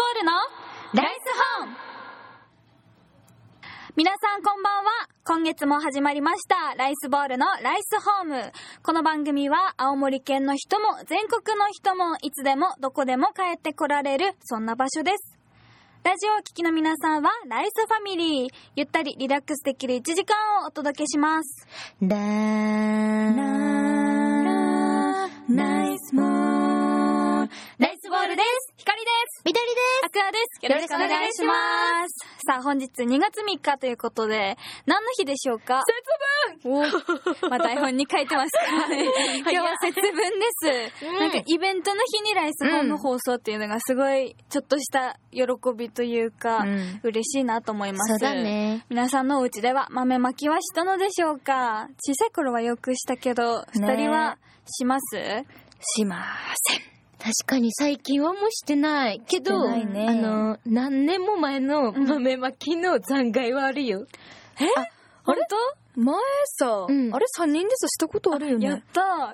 ールのライスホーム。皆さんこんばんは。今月も始まりましたライスボールのライスホーム。この番組は青森県の人も全国の人もいつでもどこでも帰ってこられる、そんな場所です。ラジオを聴きの皆さんはライスファミリー、ゆったりリラックスできる1時間をお届けします。 ナイスモーライスボールです。光です。 みどりです。 アクアです。よろしくお願いします。さあ本日2月3日ということで、何の日でしょうか？節分。まあ台本に書いてますからね。今日は節分です。なんかイベントの日にライスホーム放送っていうのがすごいちょっとした喜びというか、嬉しいなと思います。 そうだね。 皆さんのお家では豆まきはしたのでしょうか？小さい頃はよくしたけど、2人はします？ しません。 確かに最近はもうしてないけど、何年も前の豆まきの残骸はあるよ。 本当？ 前さ、あれ3人でさしたことあるよね。 やった。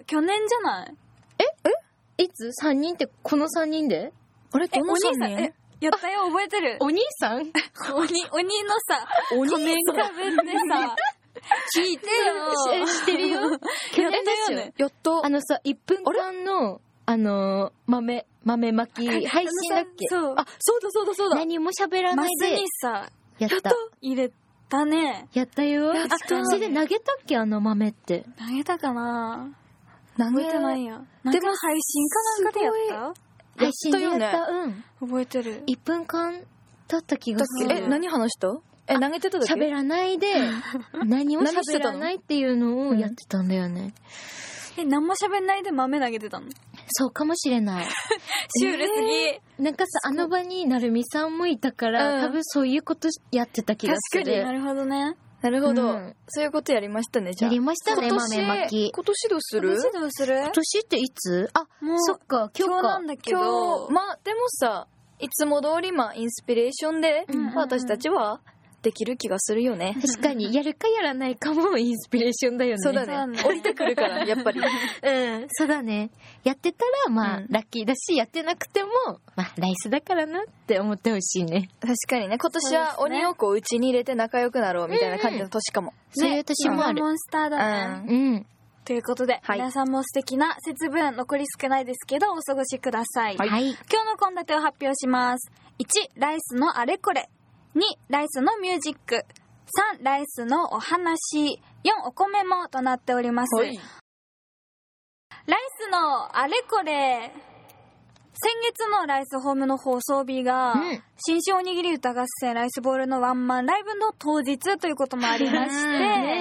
去年じゃない？ いつ ?3 人ってこの3人で？ あれどの3人？ やったよ、覚えてる。 お兄さん？ 鬼のさ、仮面かぶってさ、聞いてよ。 知ってるよ。去年ですよね。 やった。 1分間の豆まき配信だっけ？ そう。 あ、そうだ。 何も喋らないで。 マスにさ、 やった。 入れたね。 やったよ。それで投げたっけ、豆って。 投げたかな？ 覚えてないや。でも配信かなんかでやった？ 配信でやった。 覚えてる。 1分間だった気がする。 何話した？投げてただけ？ 喋らないで、何も喋らないっていうのをやってたんだよね。 何も喋んないで豆投げてたの？ そうかもしれない。 シュールすぎ。 なんかさ、場になるみさんもいたから、多分そういうことやってた気がする。 確かに。なるほどね。 なるほど。そういうことやりましたね、じゃあ。 やりましたね、豆まき。 今年どうする？ 今年っていつ？もうそっか、今日なんだけど。 今日、でもさ、いつも通りインスピレーションで、私たちはできる気がするよね。 確かに、やるかやらないかもインスピレーションだよね。 そうだね。降りてくるから、やっぱり。 そうだね。やってたら、ラッキーだし、やってなくても、ライスだからなって思ってほしいね。 確かにね、今年は鬼をうちに入れて仲良くなろうみたいな感じの年かも。 そういう年もある。 モンスターだね。ということで、皆さんも素敵な節分、残り少ないですけど、お過ごしください。今日の献立を発表します。1、ライスのあれこれ。2、ライスのミュージック。3、ライスのお話。4、お米もとなっております。ライスのあれこれ。先月のライスホームの放送日が、新春おにぎり歌合戦ライスボールのワンマンライブの当日ということもありまして、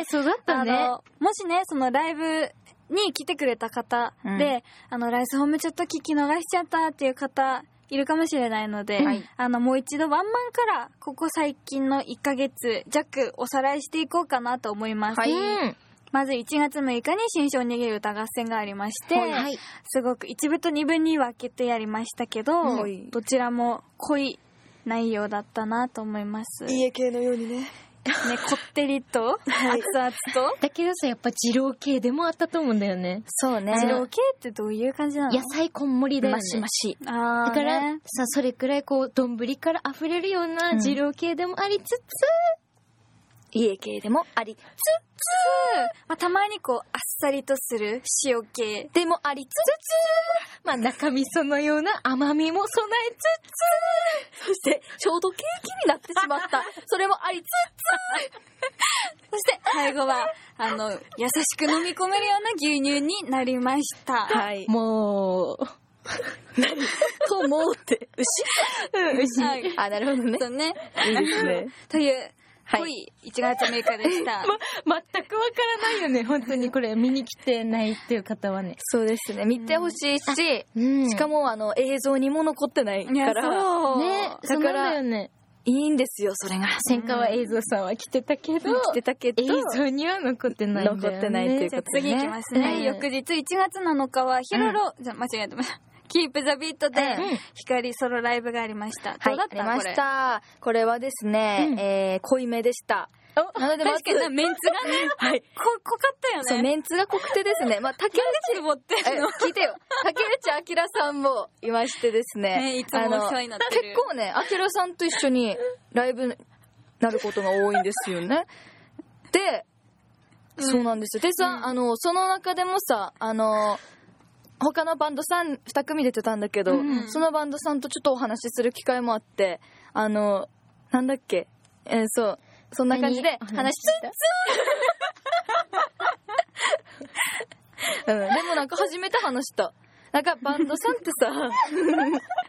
そうだったね。 もしね、そのライブに来てくれた方で、ライスホームちょっと聞き逃しちゃったっていう方、いるかもしれないので、もう一度ワンマンからここ最近の1ヶ月弱おさらいしていこうかなと思います。まず1月6日に新春おにぎり歌合戦がありまして、すごく1部と2部に分けてやりましたけど、どちらも濃い内容だったなと思います。 家系のようにね。 こってりと熱々とだけどさ、やっぱ二郎系でもあったと思うんだよね。 そうね。 二郎系ってどういう感じなの？ 野菜こんもりだよね。 マシマシ。 だからさ、それくらい丼から溢れるような二郎系でもありつつ、 家系でもありつつ、 たまにあっさりとする塩系でもありつつ、 中味噌のような甘みも備えつつ、 そしてちょうどケーキになってしまったそれもありつつ、そして最後は優しく飲み込めるような牛乳になりました。 もう何ともうって牛、なるほどね。 そうね。 いいですね。 という濃い1月6日でした。 全くわからないよね、本当に。これ見に来てないっていう方はね。 そうですね、見てほしいし、しかも映像にも残ってないから、 だからいいんですよ、それが。 千川映像さんは来てたけど、映像には残ってないんだよね。 残ってないっていうことでね。 次行きますね。翌日1月7日はヒロロ、間違えてました。キープザビートで光ソロライブがありました。どうだった？ ありました。これはですね、濃いめでした。 なのでまず確かにメンツがね、 はい、 濃かったよね。 そう、メンツが濃くてですね、まあ、竹内持ってるの聞いてよ、竹内明さんもいましてですね、 いつもお世話になってる。 結構ね、明さんと一緒にライブなることが多いんですよね。で、そうなんですよ。でさ、その中でもさ、他のバンドさん2組出てたんだけど、そのバンドさんとちょっとお話しする機会もあって、なんだっけ、そう、そんな感じで話しつつでもなんか初めて話した。なんかバンドさんってさね、な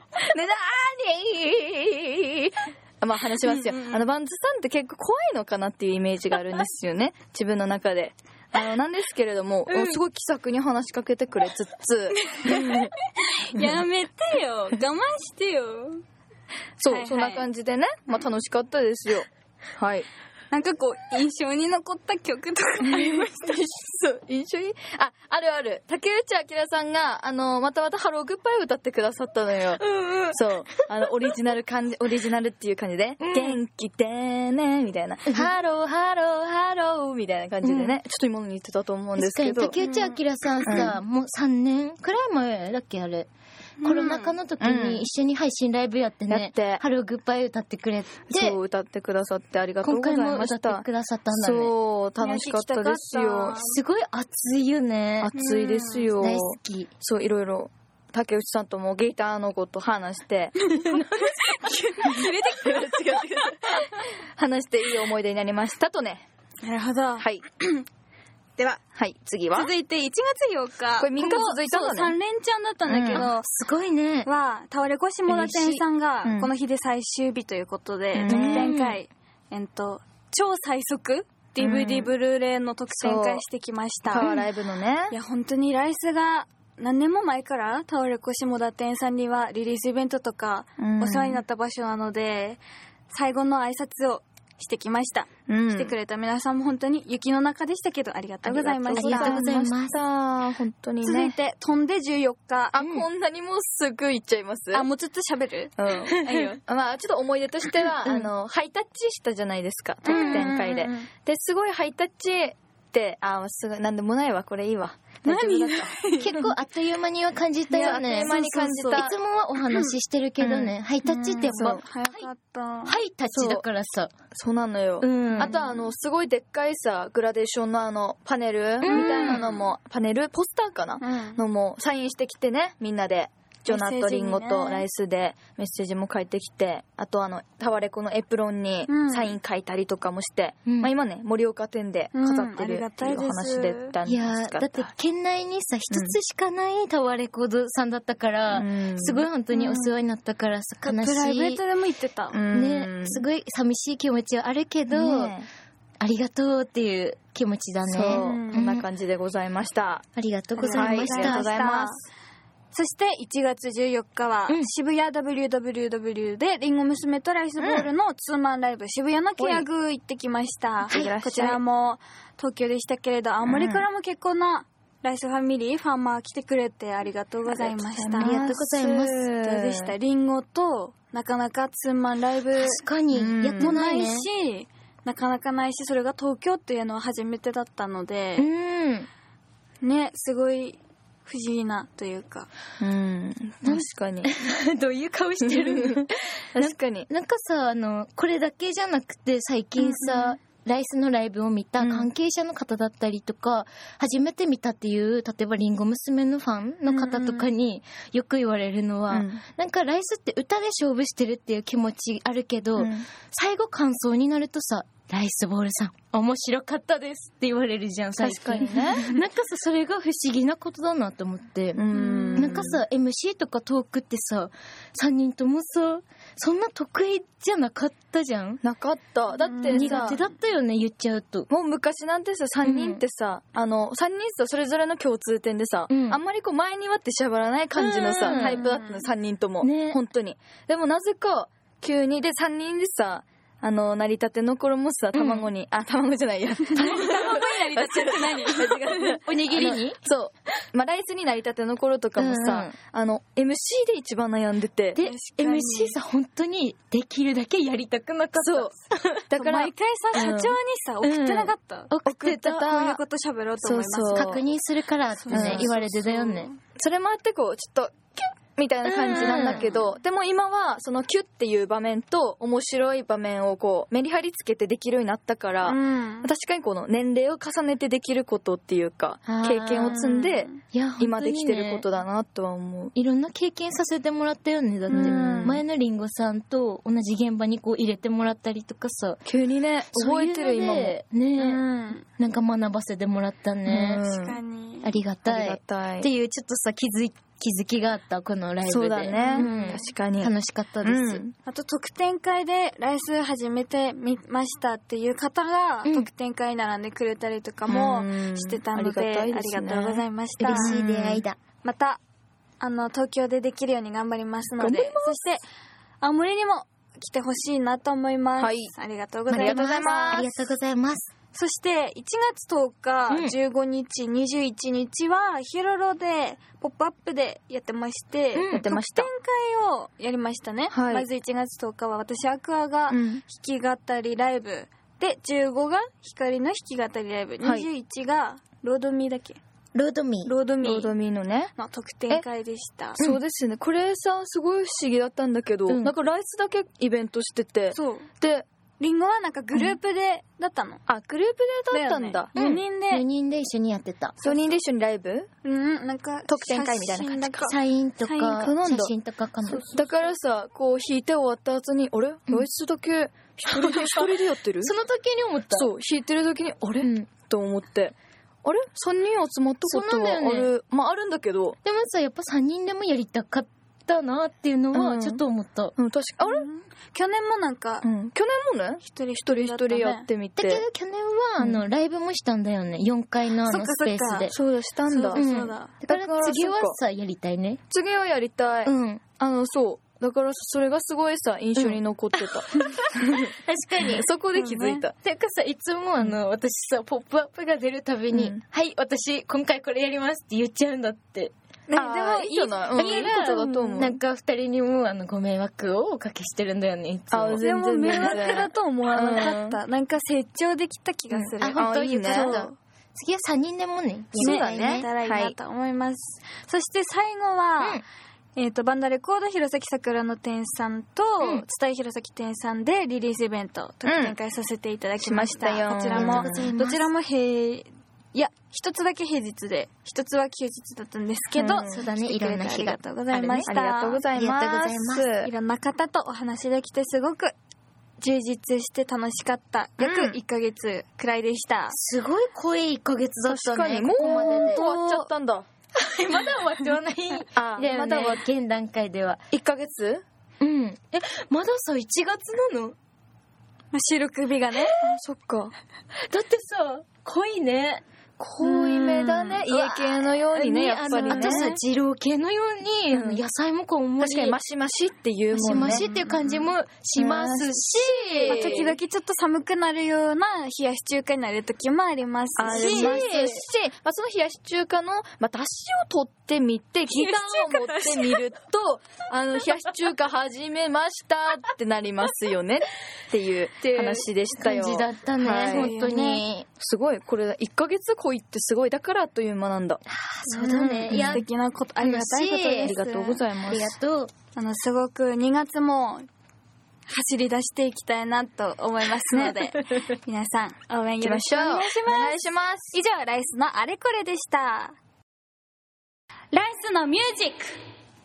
ーにまあ話しますよ。バンドさんって結構怖いのかなっていうイメージがあるんですよね。自分の中で。なんですけれども、すごい気さくに話しかけてくれつつやめてよ、我慢してよ。 そう、はいはい、そんな感じでね、まあ楽しかったですよ。はい。 なんかこう印象に残った曲とかありましたしそう印象にあるある、竹内明さんがまたハローグッバイを歌ってくださったのよ。そうオリジナルっていう感じで、元気でねみたいな、ハローハローハローみたいな感じでね、ちょっと今のに言ってたと思うんですけど、 竹内明さんさ、もう3年くらい前だっけあれ、コロナ禍の時に一緒に配信ライブやってね、ハローグッバイ歌ってくれて、 そう歌ってくださってありがとうございました。 今回も歌ってくださったんだね。 そう楽しかったですよ。 すごい熱いよね。 熱いですよ。 大好き。 そういろいろ竹内さんともギターのこと話して話していい思い出になりましたとね。 なるほど。 はいでは、 はい、次は続いて1月8日。 これ3日続いたのね。 そう、3連チャンだったんだけど、 すごいね。 は、タワレコ下田店さんが、この日で最終日ということで、特典会、超最速 DVD ブルーレイの特典会してきました。 パワーライブのね。 いや、本当にライスが、何年も前からタワレコ下田店さんにはリリースイベントとかお世話になった場所なので、最後の挨拶をしてきました、してくれた皆さんも本当に雪の中でしたけどありがとうございました。 ありがとうございました。本当にね。 続いて飛んで14日。 こんなにもうすぐ行っちゃいます。 もうちょっと喋る？ いいよ。まあちょっと思い出としてはハイタッチしたじゃないですか、特典会で。ですごいハイタッチってすごいなんでもないわ、これいいわ。 結構あっという間には感じたよね。 あっという間に感じた。 いつもはお話ししてるけどね、ハイタッチってやっぱ早かった。 ハイタッチだからさ。 そうなのよ。あとすごいでっかいさグラデーションのパネルみたいなのも、パネルポスターかな、のもサインしてきてね、みんなで。ジョナとリンゴとライスでメッセージも書いてきて、あとタワレコのエプロンにサイン書いたりとかもして、まあ今ね盛岡店で飾ってるっていう話でったんですが、 いやだって県内にさ一つしかないタワレコさんだったから、すごい本当にお世話になったからさ、悲しい。 プライベートでも言ってたね、すごい寂しい気持ちはあるけど、ありがとうっていう気持ちだね。 そうこんな感じでございました。 ありがとうございました。 ありがとうございます。 そして1月14日は渋谷 WWW でリンゴ娘とライスボールのツーマンライブ、渋谷のケアグー行ってきました。こちらも東京でしたけれど、青森からも結構なライスファミリーファンマー来てくれてありがとうございました。 ありがとうございます。 どうでした？リンゴとなかなかツーマンライブ確かにやってないね。 し、なかなかないし、それが東京っていうのは初めてだったので、ね、すごい不思議なというか、 確かにどういう顔してる確かになんかさ、これだけじゃなくて最近さ、ライスのライブを見た関係者の方だったりとか、初めて見たっていう例えばリンゴ娘のファンの方とかによく言われるのは、なんかライスって歌で勝負してるっていう気持ちあるけど、最後感想になるとさ、ライスボールさん面白かったですって言われるじゃん最近。 確かにねなんかさ、それが不思議なことだなと思って、なんかさ MC とかトークってさ3人ともさそんな得意じゃなかったじゃん。 なかった。だってさ苦手だったよね、言っちゃうと。 もう昔なんてさ3人ってさ、3人さそれぞれの共通点でさ、あんまりこう前にはってしゃばらない感じのさ、タイプだったの3人とも、本当に。でもなぜか急にで3人でさ成り立ての頃もさ、卵に、卵じゃないや。 卵になり立てって何？ おにぎりに？ そう。ライスになり立ての頃とかもさ、MC で一番悩んでて。 で、MC さ、本当にできるだけやりたくなかった。 そう。だから、 毎回さ、社長にさ、送ってなかった？ 送ってた。 こういうこと喋ろうと思います。 そう。確認するからってね、言われてたよね。 それもあってちょっと、キュッみたいな感じなんだけど、でも今はそのキュッっていう場面と面白い場面をメリハリつけてできるようになったから、確かにこの年齢を重ねてできることっていうか、経験を積んで今できてることだなとは思う。 いろんな経験させてもらったよね。だって前のリンゴさんと同じ現場に入れてもらったりとかさ、 急にね、覚えてる今もね、なんか学ばせてもらったね。 確かにありがたいっていう、ちょっとさ気づきがあった、このライブで。 そうだね、確かに楽しかったです。 あと特典会でライス始めてみましたっていう方が特典会に並んでくれたりとかもしてたので、ありがとうございました。 嬉しい出会いだ。 また東京でできるように頑張りますので、そして青森にも来てほしいなと思います。ありがとうございます。 ありがとうございます。 そして1月10日、15日、21日はヒロロでポップアップでやってまして、特典会をやりましたね。まず1月10日は私アクアが弾き語りライブで、15が光の弾き語りライブ、21がロードミーだっけ？ ロードミーのねの特典会でした。 そうですよね。これさ、すごい不思議だったんだけど、なんかライスだけイベントしてて、でリンゴはなんかグループでだったの。 グループでだったんだ。 4人で一緒にやってた。 4人で一緒にライブ？ なんか特典会みたいな感じか。 サインとか写真とかかな。 だからさ、弾いて終わった後に、あれ？ライスだけ一人でやってる？ その時に思った。 そう、弾いてる時に、あれ？と思って。あれ ?3 人集まったことはある。あるんだけど。 でもさ、やっぱ3人でもやりたかったなっていうのはちょっと思った。 確かあれ去年もなんか、 去年もね、一人やってみて。 だけど去年はライブもしたんだよね。4階のスペースで。 そうだ、したんだ。 そうだ。 だから次はさ、やりたいね。 次はやりたい。そう。だからそれがすごいさ、印象に残ってた。 確かに。 そこで気づいた。 てかさ、いつも私さ、ポップアップが出るたびに、はい、私今回これやりますって言っちゃうんだって。 でもいいじゃない。いいことだと思う。 なんか2人にもご迷惑をおかけしてるんだよね、いつも。 でも迷惑だと思わなかった。なんか成長できた気がする。 本当にね。次は3人でもね、 そうだね。やったらいいなと思います。そして最後は、バンダレコード弘前桜の店さんと、蔦井弘前店さんでリリースイベント特典会させていただきました。こちらもどちらも一つだけ平日で一つは休日だったんですけど、 そうだね、いろんな日が。 ありがとうございました。 ありがとうございます。 いろんな方とお話できてすごく充実して楽しかった約1ヶ月くらいでした。 すごい濃い1ヶ月だったね。 確かにもう終わっちゃったんだ。 まだ終わってはない。まだ終わって現段階では 1ヶ月？ まださ1月なの？ 収録日がね。 そっか。 だってさ濃いね。 濃いめだね。家系のようにね、やっぱりね。 あとさ、二郎系のように、野菜もこう思い。 確かにマシマシっていうもんね。 マシマシっていう感じもしますし、 時々ちょっと寒くなるような冷やし中華になる時もありますし、 その冷やし中華の、出汁を取ってみて、ギターを持ってみると、冷やし中華始めましたってなりますよねっていう話でしたよ。 感じだったね、本当に。 すごい、これ1ヶ月濃いってすごい、だからあっという間なんだ。 そうだね。 素敵なこと、ありがたいことです。 ありがとうございます。 ありがとう。 すごく2月も走り出していきたいなと思いますので、皆さん応援よろしくお願いします。 お願いします。 以上、ライスのあれこれでした。ライスのミュージック。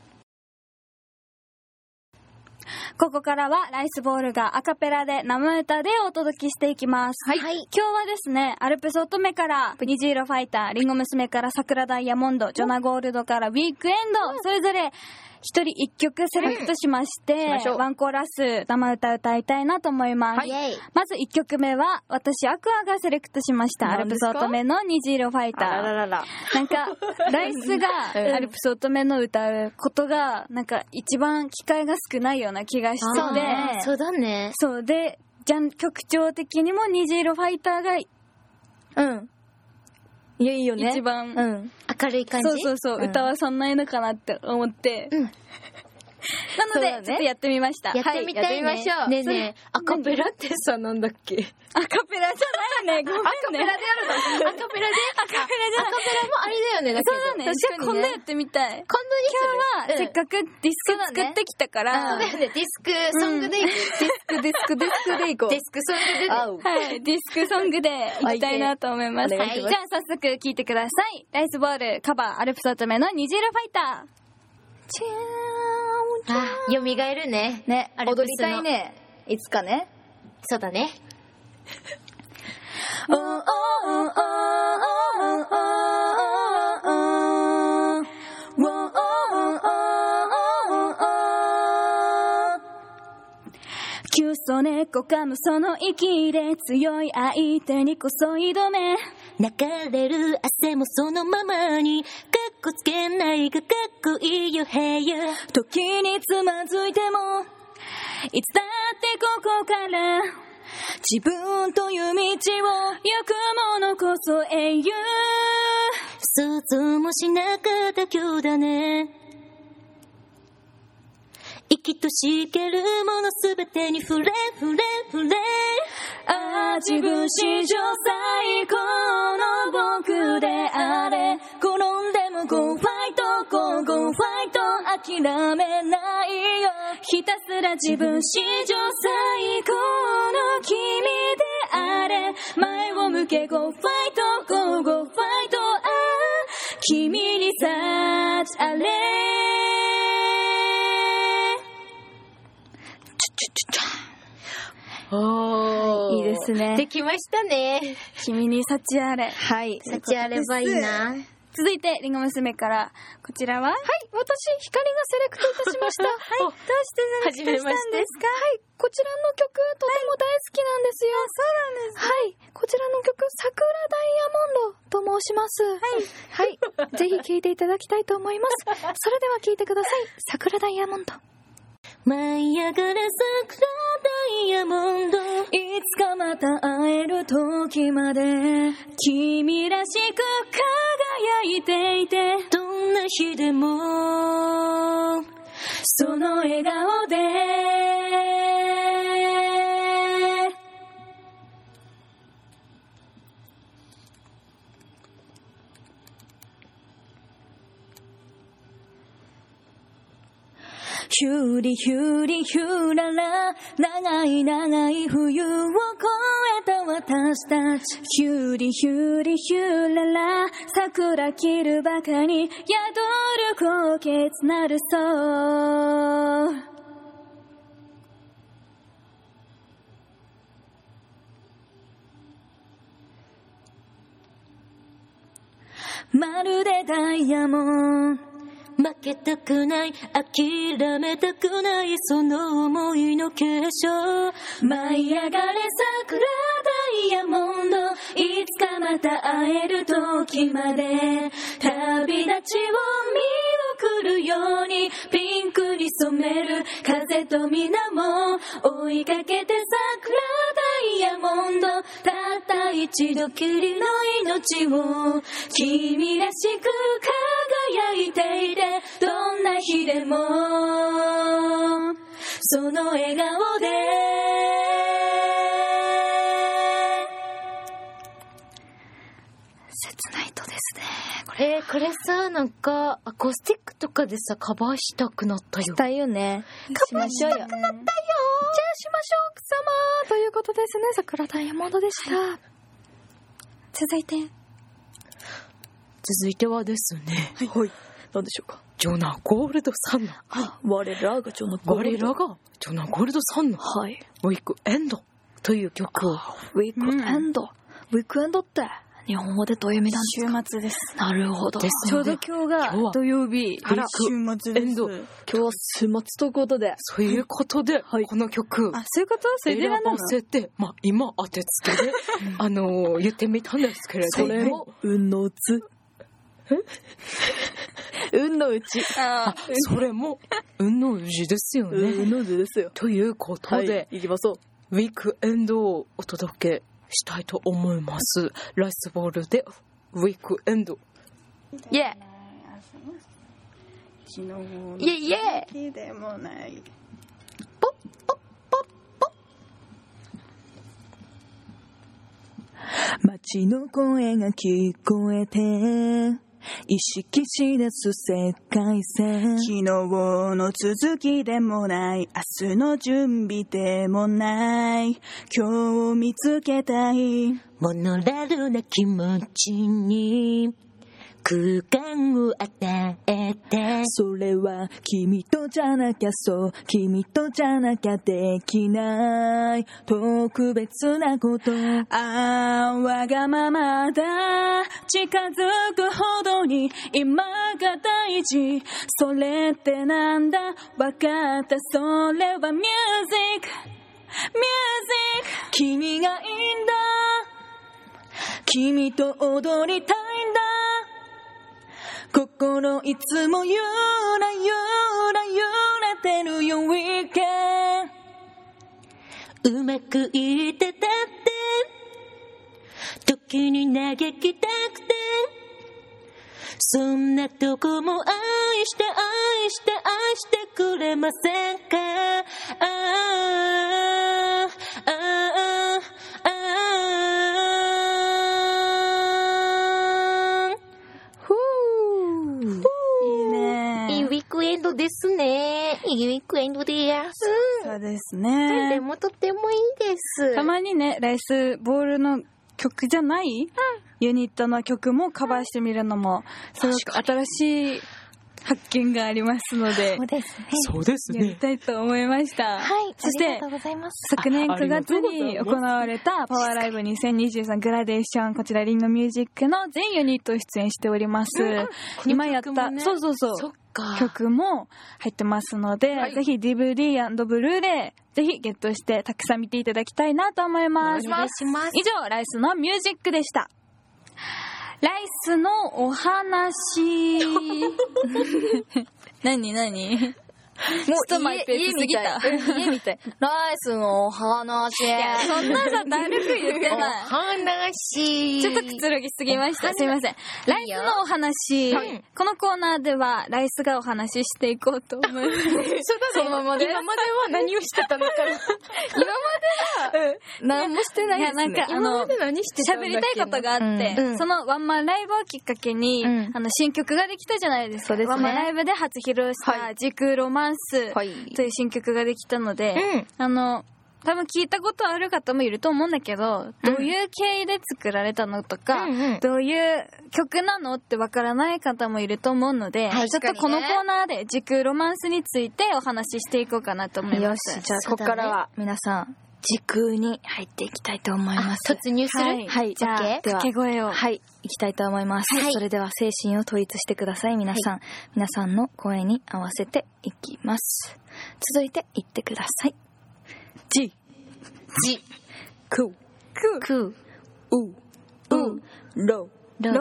ここからはライスボールがアカペラで生歌でお届けしていきます。はい。今日はですね、アルプス乙女から虹色ファイター、リンゴ娘から桜ダイヤモンド、ジョナゴールドからウィークエンド、それぞれ一人一曲セレクトしまして、ワンコーラス生歌歌いたいなと思います。まず1曲目は私アクアがセレクトしましたアルプス乙女の虹色ファイター。なんかライスがアルプス乙女の歌うことがなんか一番機会が少ないような気がしてて、 そうだね。 そうで曲調的にも虹色ファイターがいやいいよね。 一番、 明るい感じ。 そう、歌はそんないのかなって思って、なので、ちょっとやってみました。 やってみたいね。 やってみましょう。 ねえねえ、アカペラってさ、なんだっけ？ アカペラじゃないよね。ごめんね。 アカペラでやるの？ アカペラもあれだよね。だけどそうだね。確かにね。今度やってみたい。今日はせっかくディスク作ってきたから。 そうだよね。ディスクソングでいく。 ディスクでいこう。 ディスクソングで。 はい。ディスクソングでいきたいなと思います。はい。じゃあ早速聴いてください。ライスボールカバーアルプス乙女の虹色ファイター。 蘇るね。 ね、踊りたいね。いつかね。 そうだね。 急須猫噛むその息で強い相手にこそ挑め、 流れる汗もそのままにかっこつけないがかっこいいよヘイヤ。 時につまずいてもいつだってここから自分という道を行くものこそ英雄。 想像もしなかった今日だね。生きとしけるものすべてに触れ自分史上最高の僕であれ、転んでもゴーファイトゴーファイト諦めないよ。ひたすら自分史上最高の君であれ、前を向けゴーファイトゴーファイト君に幸あれ。 いいですね。 できましたね。 君に幸あれ。 はい。 幸あればいいな。 続いてリンゴ娘からこちらは、はい、 私光がセレクトいたしました。はい、 どうしてセレクトしたんですか？ はい、こちらの曲とても大好きなんですよ。 そうなんです、ね。 はい、こちらの曲桜ダイヤモンドと申します。はい、ぜひ聴いていただきたいと思います。それでは聴いてください。桜ダイヤモンド。 舞い上がる桜ダイヤモンド、 いつかまた会える時まで君らしく輝いていて、 どんな日でもその笑顔でヒューリヒューリヒューララ、長い長い冬を越えた私たち。ヒューリヒューリヒューララ、桜切るばかに宿る高潔なるそう。まるでダイヤモンド、 負けたくない、諦めたくない、その想いの結晶。 舞い上がれ桜ダイヤモンド、いつかまた会える時まで旅立ちを見送るようにピンクに染める風と水も追いかけて桜ダイヤモンド、たった一度きりの命を君らしく輝いていて、どんな日でもその笑顔で。切ないとですね。 これさ、なんかアコースティックとかでさカバーしたくなったよ。 したいよね。 カバーしたくなったよ。じゃあしましょう様ということですね。桜ダイヤモンドでした。 続いてはですね。 はい。何でしょうか。 ジョナ・ゴールドさんの、 我らがジョナ・ゴールドさんの、 はい、ウィークエンドという曲を。 ウィークエンドって日本語でどういう意味なんですか？ 週末です。 なるほど。 ちょうど今日が土曜日。 あら、 週末です。 今日は週末ということで。 そういうことで、はい、この曲。 そういうこと？それで選ばせて、今当てつけで、言ってみたんですけれども。 それも、運のうち。運のうち。 それも、運のうちですよね。 運のうちですよ。 ということで、 行きましょう。 ウィークエンドをお届けしたいと思います。ライスボールでウィークエンド。 イエイエイエイでもないポッポッポッポッ。街の声が聞こえて意識し出す世界線。昨日の続きでもない明日の準備でもない今日見つけたいモノラルな気持ちに空間を与えて、 それは君とじゃなきゃそう君とじゃなきゃできない特別なことわがままだ近づくほどに今が大事それってなんだわかったそれはミュージック君がいいんだ君と踊りたいんだ心いつもゆらゆら揺れてるよウィーケンうまくいってたって時に嘆きたくてそんなとこも愛して愛して愛してくれませんかですね。いいウィークエンドです。 そうですね。 でもとってもいいです。 たまにね、ライスボールの曲じゃない、ユニットの曲もカバーしてみるのもすごく新しい発見がありますので、 そうですね。 やりたいと思いました。 はい。 そしてありがとうございます。 昨年9月に行われたパワーライブ2023グラデーション、こちらリンゴミュージックの全ユニット出演しております。今やった、そう曲も入ってますので、ぜひ DVD& ブルーレイぜひゲットしてたくさん見ていただきたいなと思います。 お願いします。 以上、ライスのミュージックでした。ライスのお話何もう家みたい。家みたい。ライスのお話。 いや、そんなさ、だるく言ってない。 話。 ちょっとくつろぎすぎました。すいません。ライスのお話。このコーナーでは、ライスがお話ししていこうと思います。 そのままで。今までは何をしてたのかな。今までは、何もしてないですね。 いや、 今まで何してたんだっけ喋りたいことがあって、そのワンマンライブをきっかけに、新曲ができたじゃないですか。ワンマンライブで初披露した時空ロマンスという新曲ができたので、多分聞いたことある方もいると思うんだけど、どういう経緯で作られたのとか、どういう曲なのってわからない方もいると思うので、ちょっとこのコーナーで時空ロマンスについてお話ししていこうかなと思います。 よし、じゃあここからは皆さん時空に入っていきたいと思います。 突入する？ はい、 じゃあ掛け声を。 はい、いきたいと思います。それでは精神を統一してください、皆さん。皆さんの声に合わせていきます。続いて言ってください。 じくろ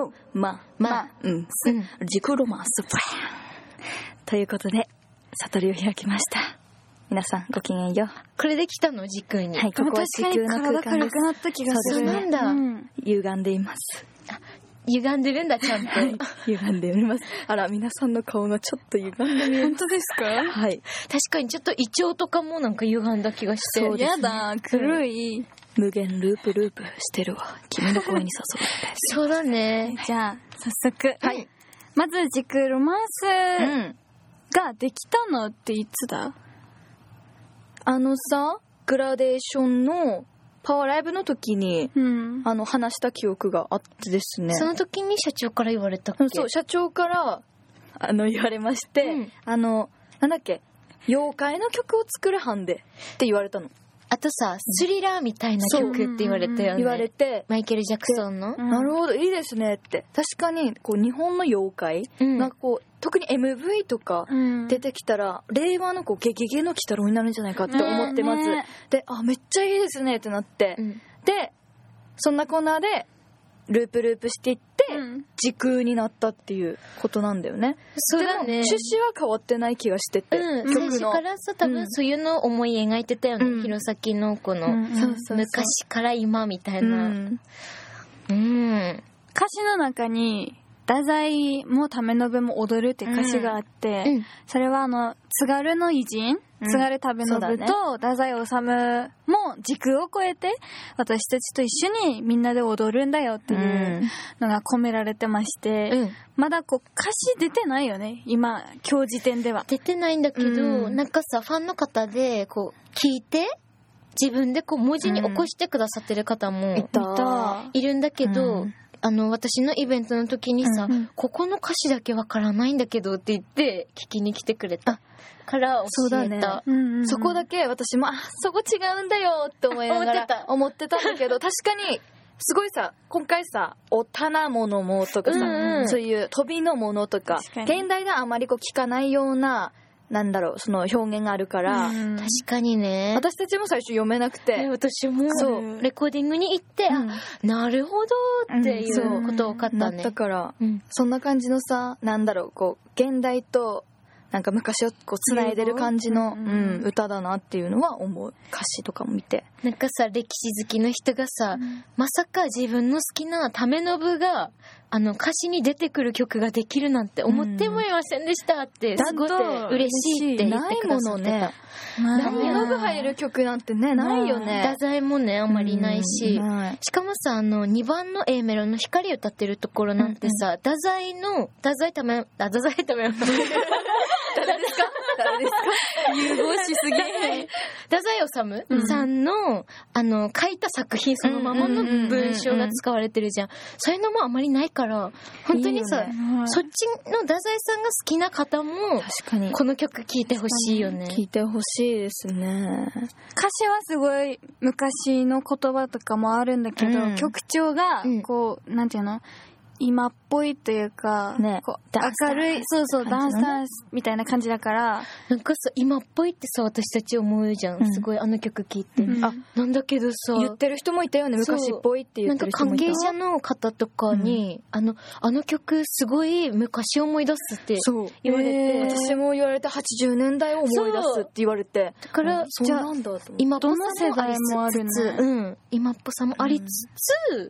時空ロマンスということで悟りを開きました。皆さんごきげんよう。 これで来たの時空に。 はい、ここは時空の空間です。 体軽くなった気がする。 なんだ。 歪んでいます。 歪んでるんだ、ちゃんと。 歪んでおります。あら、皆さんの顔がちょっと歪んで見えます。 本当ですか？ はい。 確かにちょっと胃腸とかもなんか歪んだ気がして。 そうですね。やだ、黒い。 無限ループしてるわ。君の声に誘われて。 そうだね。 じゃあ、早速。はい。まず、時空ロマンスができたのっていつだ？ グラデーションのパワーライブの時に、話した記憶があってですね。 その時に社長から言われたっけ？ そう、社長から言われまして、なんだっけ、妖怪の曲を作るはんでって言われたの。 あとさ、スリラーみたいな曲って言われたよね。 言われて、 マイケル・ジャクソンの。 なるほど、いいですねって。確かにこう日本の妖怪、なんかこう特に MV とか出てきたら、令和のこうゲゲゲの鬼太郎になるんじゃないかって思ってます。で、めっちゃいいですねってなって、でそんなコーナーでループしていって、時空になったっていうことなんだよね。 そうだね。 でも趣旨は変わってない気がしてて、 最初からさ多分そういうのを思い描いてたよね、弘前のこの、昔から今みたいな。 歌詞の中に太宰も為信も踊るって歌詞があって、それは津軽の偉人、津軽為信と太宰治も時空を超えて私たちと一緒にみんなで踊るんだよっていうのが込められてまして、まだこう歌詞出てないよね、今日時点では出てないんだけど、なんかさファンの方でこう聞いて自分でこう文字に起こしてくださってる方もいるんだけど、私のイベントの時にさ、ここの歌詞だけわからないんだけどって言って聞きに来てくれたから教えた。 そこだけ私もそこ違うんだよって思いながら思ってたんだけど、確かにすごいさ、今回さお棚ものもとかさ、そういう飛びのものとか現代ではあまりこう聞かないようななんだろうその表現があるから、 確かにね、 私たちも最初読めなくて、 私もそうレコーディングに行って、なるほどっていうこと分かったね。 だから、そんな感じのさ、なんだろうこう現代となんか昔をこうつないでる感じの、歌だなっていうのは思う。歌詞とかも見て、 なんかさ歴史好きの人がさ、まさか自分の好きな為信が歌詞に出てくる曲ができるなんて思ってもいませんでしたってすごい嬉しいって言ってくださってた。 為信入る曲なんてねないよね。 太宰もねあんまりないし、しかもさ2番の A メロの光歌ってるところなんてさ、太宰ため誰ですか融合しすぎ太宰治さんの書いた作品そのままの文章が使われてるじゃん。そういうのもあまりないから本当にさ、そっちの太宰さんが好きな方も確かにこの曲聴いてほしいよね。 聴いてほしいですね。 歌詞はすごい昔の言葉とかもあるんだけど、曲調がこうなんていうの今っぽいというか、こう明るいダンスみたいな感じだから、 なんかさ今っぽいってさ私たち思うじゃん、すごい曲聴いて、なんだけどさ言ってる人もいたよね、昔っぽいって言ってる人もいた。 なんか関係者の方とかに、あの曲すごい昔思い出すって言われて、 私も言われて80年代を思い出すって言われて、 だからじゃあ今っぽさもありつつ、今っぽさもありつつ、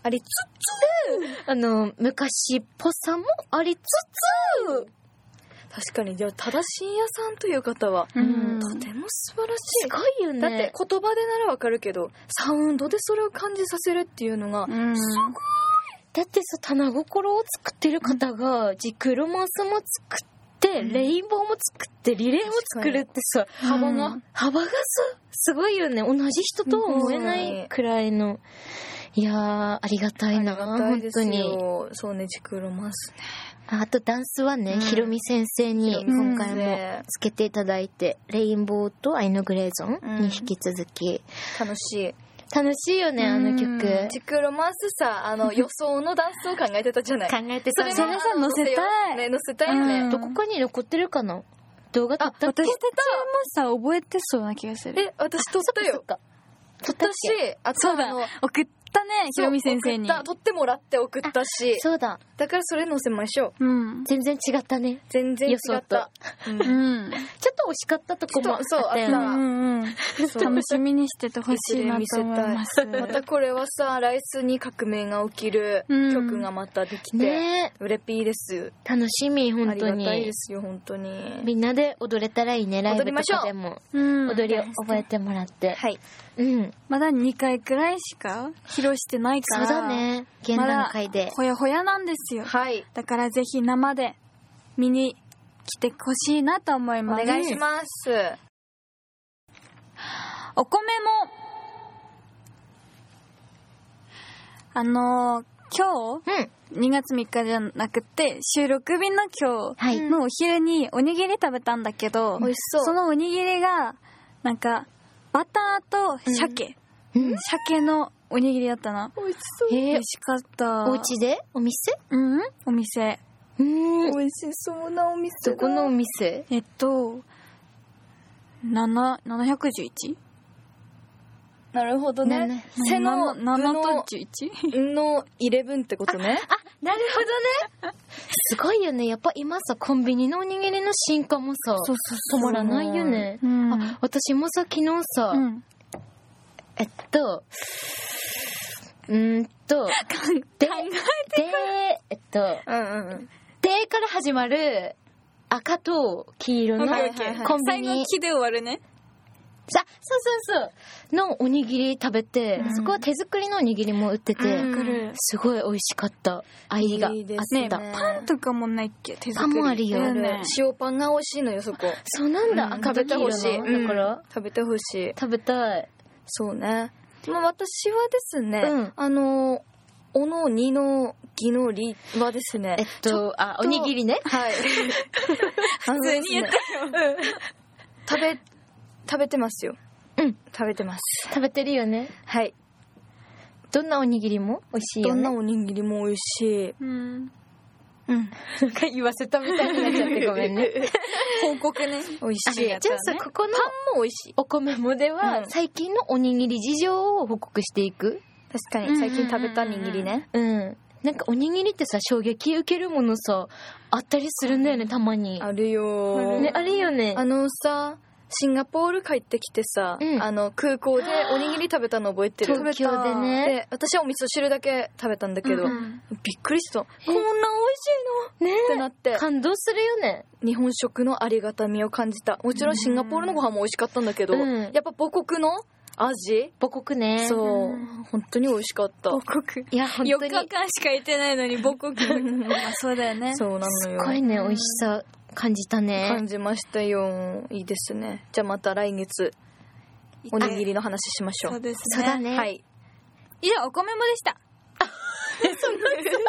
昔っぽさもありつつ、 確かに。じゃあ多田真也さんという方は、とても素晴らしい。 すごいよね。 だって言葉でならわかるけどサウンドでそれを感じさせるっていうのが、すごい。 だってさ棚心を作ってる方がジクロマンスも作ってレインボーも作ってリレーも作るってさ、幅がさすごいよね。同じ人とは思えないくらいの。いやーありがたいな本当に。 そうね、ジクロマンスね。 あとダンスはね、ひろみ先生に今回もつけていただいて、レインボーと愛のグレーゾンに引き続き、 楽しいよね曲。 ジクロマンスさ予想のダンスを考えてたじゃない。 考えてた。 それさ載せたいね、載せたいね。 どこかに残ってるかな、動画撮ったっけ。 私たちもさ覚えてそうな気がする。 私撮ったよ。撮ったし、あとそうだ送ったね、ひろみ先生に。 撮ってもらって送ったし。 そうだ。 だからそれ載せましょう。全然違ったね。 全然違った。 ちょっと惜しかったとこもあったよね。 楽しみにしててほしいなと思います。 またこれはさ、来週に革命が起きる曲がまたできて、うれぴーです。 楽しみ、本当に。 ありがたいですよ、本当に。 みんなで踊れたらいいね、ライブとかでも。踊りを覚えてもらって。 はい。 まだ2回くらいしか披露してないから。 そうだね。現段階で。 ほやほやなんですよ。 はい。 だからぜひ生で見に来てほしいなと思います。 お願いします。 お米も今日、2月3日じゃなくて収録日の今日のお昼におにぎり食べたんだけど、 美味しそう。 そのおにぎりがなんかバターと鮭、鮭のおにぎりだったな。 美味しそう。 美味しかった。 お家で？お店？ お店。 美味しそうなお店だ。 どこのお店 ？711？ なるほどね。背の 7と11 の11ってことね。 なるほどね。すごいよね。やっぱ今さ、コンビニのおにぎりの進化もさ、止まらないよね。私もさ、昨日さ、でから始まる赤と黄色のコンビニ。 最後木で終わるね。 そうのおにぎり食べて、そこは手作りのおにぎりも売ってて、すごい美味しかった。愛があった。 パンとかもないっけ？手作り。 パンもあるよ。 塩パンが美味しいのよ、そこ。 そうなんだ。 食べてほしい。 だから食べてほしい。 食べたい。 そうね。私はですね、おの2のぎのりはですね、 おにぎりね。 はい。 普通に言ったよ。 食べてますよ。食べてます。 食べてるよね。 はい。 どんなおにぎりも美味しいよね。 どんなおにぎりも美味しい。 なんか言わせたみたいになっちゃってごめんね。 報告ね。 美味しい。 じゃあさ、ここのパンも美味しい。 お米もでは、最近のおにぎり事情を報告していく。 確かに、最近食べたにぎりね。 なんかおにぎりってさ、衝撃受けるものさ、あったりするんだよね、たまに。 あるよ。 ね、あるよね。 さ、シンガポール帰ってきてさ、空港でおにぎり食べたの覚えてる？ 東京でね。 で、私はお味噌汁だけ食べたんだけど、びっくりした。こんな美味しいのねってなって。 感動するよね。 日本食のありがたみを感じた。もちろんシンガポールのご飯も美味しかったんだけど、やっぱ母国の味？ 母国ね。 そう。本当に美味しかった。 母国。 いや、本当に。 4日間しかいてないのに母国。そうだよね。 そうなのよ。 すごいね、美味しさ感じたね。 感じましたよ。いいですね。じゃあまた来月、おにぎりの話しましょう。 そうですね。 そうだね。 はい。 以上、お米もでした。 そんな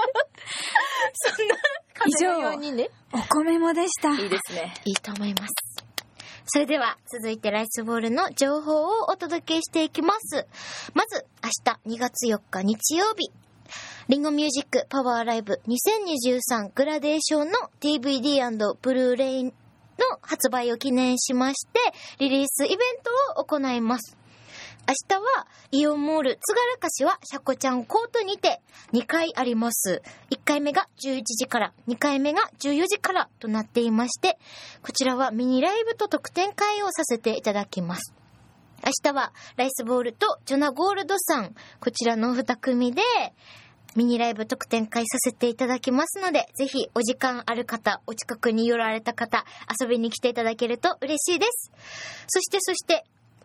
以上、 ようにね。 お米もでした。 いいですね。 いいと思います。それでは続いてライスボールの情報をお届けしていきます。まず明日2月4日日曜日、リンゴミュージックパワーライブ2023グラデーションの DVD& ブルーレイの発売を記念しましてリリースイベントを行います。明日はイオンモール津軽柏シャコちゃんコートにて2回あります。1回目が11時から2回目が14時からとなっていまして、こちらはミニライブと特典会をさせていただきます。明日はライスボールとジョナゴールドさん、こちらの2組でミニライブ特典会させていただきますので、ぜひお時間ある方、お近くに寄られた方、遊びに来ていただけると嬉しいです。そして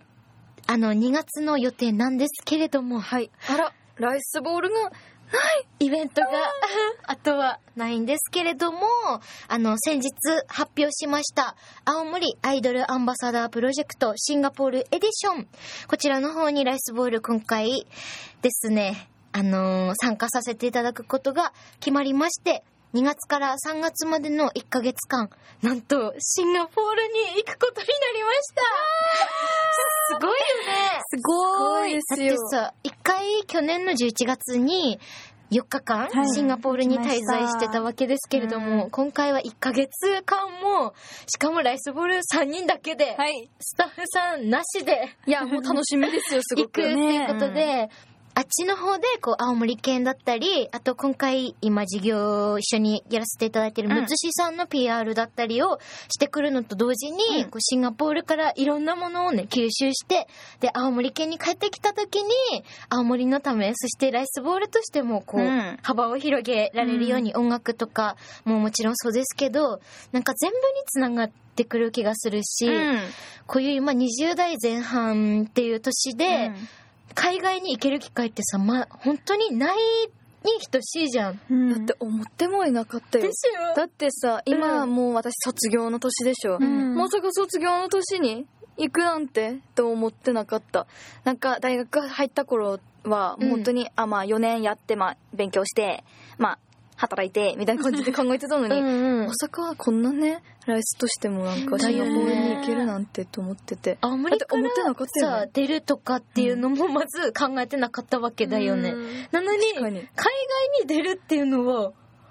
2月の予定なんですけれども、 はい。あら、ライスボールがないイベントがあとはないんですけれども、先日発表しました青森アイドルアンバサダープロジェクトシンガポールエディション、こちらの方にライスボール今回ですね、参加させていただくことが決まりまして、2月から3月までの1ヶ月間、なんとシンガポールに行くことになりました。すごいよね。 すごいですよ。だってさ、1回去年の11月に4日間、シンガポールに滞在してたわけですけれども、今回は1ヶ月間も、しかもライスボール3人だけで、スタッフさんなしで、 いやもう楽しみですよ、すごく行くっていうことで、あっちの方で青森県だったり、あと今回今事業を一緒にやらせていただいているむつしさんの PR だったりをしてくるのと同時に、シンガポールからいろんなものをね吸収して、で青森県に帰ってきた時に青森のため、そしてライスボールとしても幅を広げられるように、音楽とかもちろんそうですけど、なんか全部につながってくる気がするし、こういう今20代前半っていう年で、海外に行ける機会ってさ、本当にないに等しいじゃん。 だって思ってもいなかったよ。 ですよ。 だってさ、今もう私卒業の年でしょ。まさか卒業の年に行くなんてと思ってなかった。なんか大学入った頃は本当に、4年やって勉強して働いてみたいな感じで考えてたのにまさかこんなねライスとしてもなんかシンガポールに行けるなんてと思ってて、 青森からさ出るとかっていうのもまず考えてなかったわけだよね。なのに海外に出るっていうのは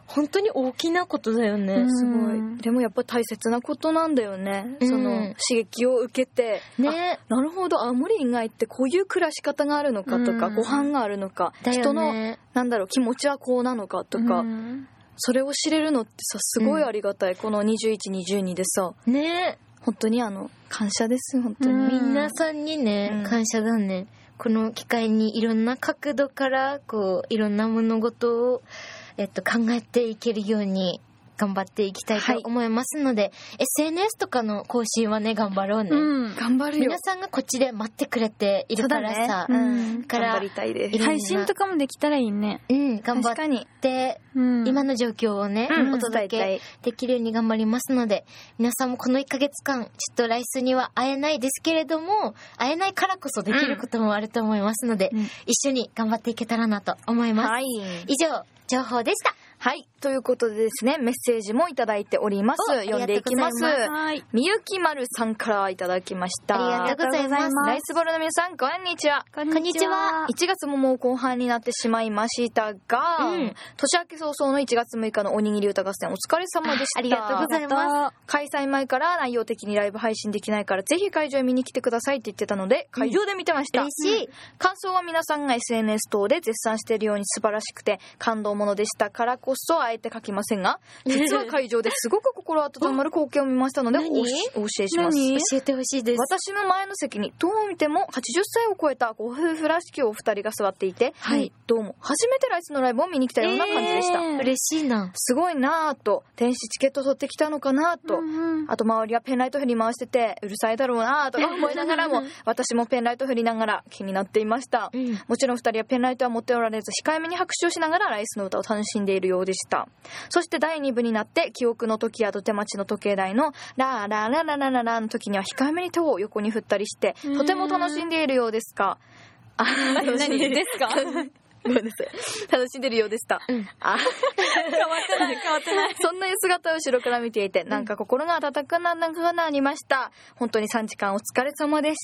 本当に大きなことだよね。 すごい。でもやっぱ大切なことなんだよね。その刺激を受けて、 ね、 なるほど、青森以外ってこういう暮らし方があるのかとか、ご飯があるのか、人の気持ちはこうなのかとか、それを知れるのってさ、すごいありがたい。この21、22でさ、 ね、 本当に感謝です。本当に皆さんにね、感謝だね。この機会にいろんな角度からこういろんな物事を考えていけるように頑張っていきたいと思いますので、SNS とかの更新はね、頑張ろうね。 頑張るよ。 皆さんがこっちで待ってくれているからさ、 頑張りたいです。 配信とかもできたらいいね。 頑張って、今の状況をね、お届けできるように頑張りますので、皆さんもこの1ヶ月間、ちょっと来週には会えないですけれども、会えないからこそできることもあると思いますので、一緒に頑張っていけたらなと思います。以上、情報でした。 はい。ということでですね、メッセージもいただいております。読んでいきます。みゆきまるさんからいただきました。 ありがとうございます。 ライスボールの皆さん、こんにちは。 こんにちは。 1月ももう後半になってしまいましたが、年明け早々の1月6日のおにぎり歌合戦お疲れ様でした。 ありがとうございます。 開催前から内容的にライブ配信できないからぜひ会場へ見に来てくださいって言ってたので、会場で見てました。 嬉しい。 感想は皆さんが SNS 等で絶賛しているように素晴らしくて感動ものでしたからこそあえて書きませんが、実は会場ですごく心温まる光景を見ましたのでお教えします。 教えてほしいです。 私の前の席にどう見ても80歳を超えたご夫婦らしきお二人が座っていて、どうも初めてライスのライブを見に来たような感じでした。 嬉しいな。 すごいなぁと、電子チケット取ってきたのかなと、あと周りはペンライト振り回しててうるさいだろうなぁとか思いながらも私もペンライト振りながら気になっていました。もちろん二人はペンライトは持っておられず控えめに拍手をしながらライスの歌を楽しんでいるようでした。そして第2部になって記憶の時や土手町の時計台のラーラーラララララの時には控えめに手を横に振ったりしてとても楽しんでいるようですか。 何ですかごめんなさい。楽しんでるようでした。変わってない。そんな姿を後ろから見ていて、なんか心が温かなりました。本当に3時間お疲れ様でした。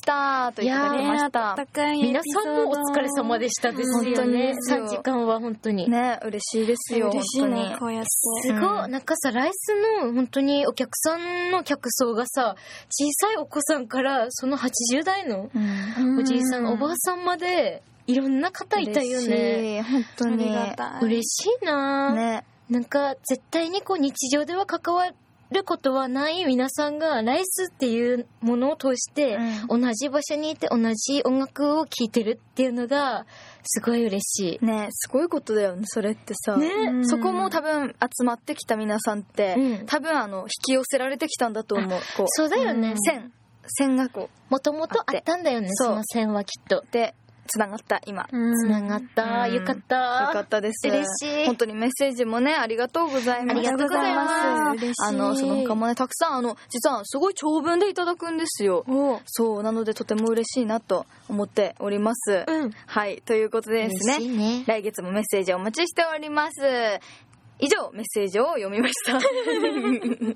といただきました。 皆さんもお疲れ様でしたですよね。3時間は本当に。 ね、嬉しいですよ。 嬉しいね、こうやって。 すごい、なんかさ、ライスの本当にお客さんの客層がさ、小さいお子さんからその80代のおじいさん、おばあさんまで、いろんな方いたよね。 本当に嬉しいな、 ね、 なんか絶対にこう日常では関わることはない皆さんがライスっていうものを通して同じ場所にいて同じ音楽を聴いてるっていうのがすごい嬉しいね。すごいことだよね、それってさ、ね、そこも多分集まってきた皆さんって、多分引き寄せられてきたんだと思う。こうそうだよね、 線がこうもともとあったんだよね、その線はきっと。 でつながった今。 つながった、よかった。 よかったです。 嬉しい。 本当にメッセージもね、ありがとうございます。 ありがとうございます。 嬉しい。その他もね、たくさん実はすごい長文でいただくんですよ。そう、なのでとても嬉しいなと思っております。はい、ということでですね、来月もメッセージをお待ちしております。以上、メッセージを読みました。 2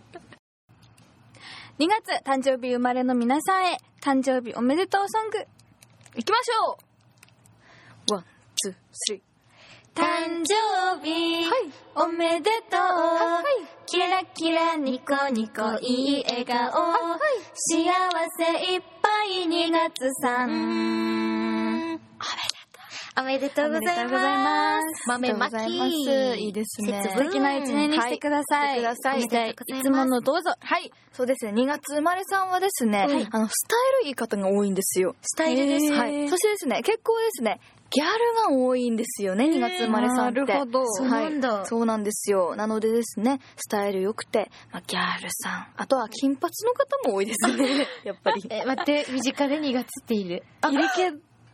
月、誕生日生まれの皆さんへ、誕生日おめでとうソング。 行きましょう。1、2、3。 誕生日、おめでとう、キラキラニコニコいい笑顔、幸せいっぱい2月さん。 おめでとうございます。豆まき。 いいですね。 素敵な一年にしてください。いつものどうぞ。 はい。そうですね。2月生まれさんはですね、スタイルいい方が多いんですよ。 スタイルです。 はい。そしてですね、結構ですね、ギャルが多いんですよね、2月生まれさんって。 なるほど。 そうなんだ。 そうなんですよ。なのでですね、スタイル良くて、ギャルさん、あとは金髪の方も多いですね。やっぱり。 待って、身近で2月っている。 いるけど。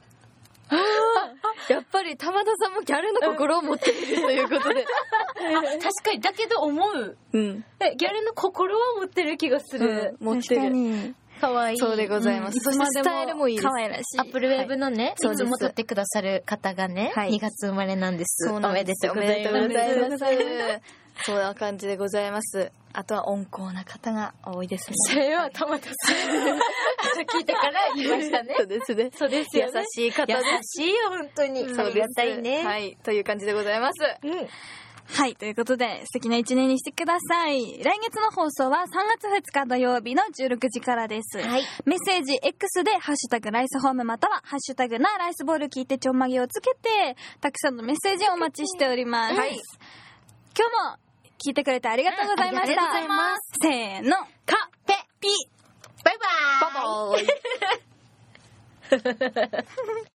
やっぱり玉田さんもギャルの心を持っているということで。 確かに、だけど思う。ギャルの心は持ってる気がする。 持ってる。 かわいい。 そうでございます。そしてスタイルもいいです。 かわいらしい。 アップルウェーブのね、いつも撮ってくださる方がね、2月生まれなんです。おめでとうございます。 そうな感じでございます。あとは温厚な方が多いですね。 それは玉田さん。聞いてから言いましたね。 そうですね。 そうですよね。 優しい方です。 優しいよ、本当に。ありがたいね。 はい。という感じでございます。 はい、ということで素敵な一年にしてください。来月の放送は3月2日土曜日の16時からです。はい、メッセージ X でハッシュタグライスホームまたはハッシュタグなライスボール聞いてちょんまげをつけてたくさんのメッセージをお待ちしております。はい、今日も聞いてくれてありがとうございました。ありがとうございます。せーの、カペピバイバーイ。バイバーイ。